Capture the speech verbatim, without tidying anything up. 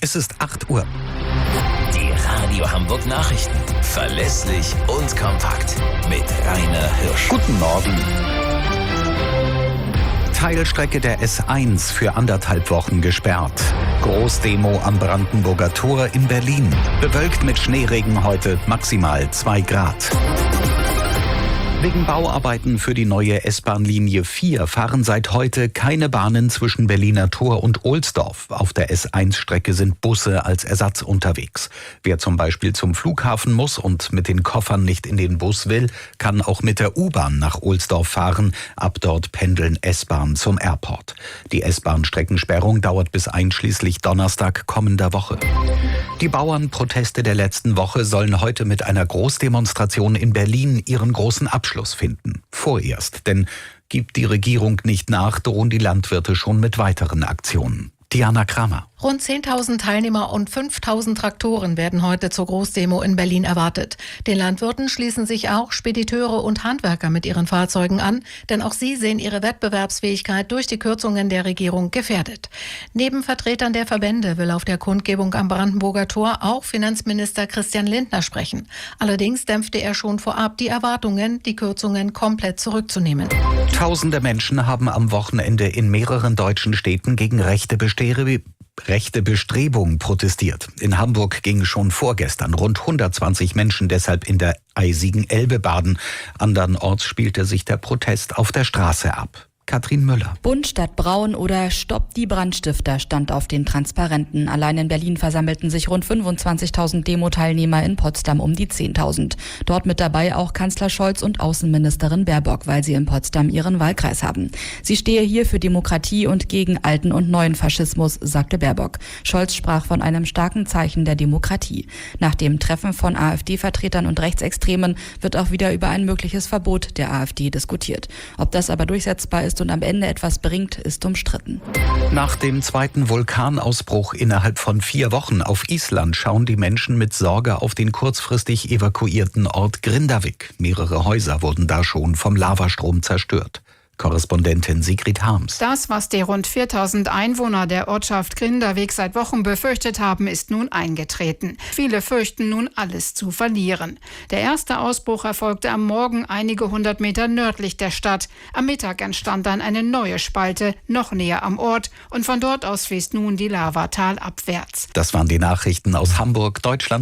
Es ist acht Uhr. Die Radio Hamburg Nachrichten. Verlässlich und kompakt. Mit Rainer Hirsch. Guten Morgen. Teilstrecke der S eins für anderthalb Wochen gesperrt. Großdemo am Brandenburger Tor in Berlin. Bewölkt mit Schneeregen heute, maximal zwei Grad. Wegen Bauarbeiten für die neue S-Bahn-Linie vier fahren seit heute keine Bahnen zwischen Berliner Tor und Ohlsdorf. Auf der S eins Strecke sind Busse als Ersatz unterwegs. Wer zum Beispiel zum Flughafen muss und mit den Koffern nicht in den Bus will, kann auch mit der U-Bahn nach Ohlsdorf fahren. Ab dort pendeln S-Bahn zum Airport. Die S-Bahn-Streckensperrung dauert bis einschließlich Donnerstag kommender Woche. Die Bauernproteste der letzten Woche sollen heute mit einer Großdemonstration in Berlin ihren großen Abschluss finden. Vorerst, denn gibt die Regierung nicht nach, drohen die Landwirte schon mit weiteren Aktionen. Diana Kramer. Rund zehntausend Teilnehmer und fünftausend Traktoren werden heute zur Großdemo in Berlin erwartet. Den Landwirten schließen sich auch Spediteure und Handwerker mit ihren Fahrzeugen an, denn auch sie sehen ihre Wettbewerbsfähigkeit durch die Kürzungen der Regierung gefährdet. Neben Vertretern der Verbände will auf der Kundgebung am Brandenburger Tor auch Finanzminister Christian Lindner sprechen. Allerdings dämpfte er schon vorab die Erwartungen, die Kürzungen komplett zurückzunehmen. Tausende Menschen haben am Wochenende in mehreren deutschen Städten gegen rechte Bestrebungen rechte Bestrebungen protestiert. In Hamburg gingen schon vorgestern rund hundertzwanzig Menschen deshalb in der eisigen Elbe baden. Andernorts spielte sich der Protest auf der Straße ab. Katrin Müller. Bunt statt braun oder Stoppt die Brandstifter stand auf den Transparenten. Allein in Berlin versammelten sich rund fünfundzwanzigtausend Demo-Teilnehmer, in Potsdam um die zehntausend. Dort mit dabei auch Kanzler Scholz und Außenministerin Baerbock, weil sie in Potsdam ihren Wahlkreis haben. Sie stehe hier für Demokratie und gegen alten und neuen Faschismus, sagte Baerbock. Scholz sprach von einem starken Zeichen der Demokratie. Nach dem Treffen von AfD-Vertretern und Rechtsextremen wird auch wieder über ein mögliches Verbot der AfD diskutiert. Ob das aber durchsetzbar ist und am Ende etwas bringt, ist umstritten. Nach dem zweiten Vulkanausbruch innerhalb von vier Wochen auf Island schauen die Menschen mit Sorge auf den kurzfristig evakuierten Ort Grindavik. Mehrere Häuser wurden da schon vom Lavastrom zerstört. Korrespondentin Sigrid Harms. Das, was die rund viertausend Einwohner der Ortschaft Grindavik seit Wochen befürchtet haben, ist nun eingetreten. Viele fürchten nun, alles zu verlieren. Der erste Ausbruch erfolgte am Morgen einige hundert Meter nördlich der Stadt. Am Mittag entstand dann eine neue Spalte, noch näher am Ort. Und von dort aus fließt nun die Lava talabwärts. Das waren die Nachrichten aus Hamburg, Deutschland.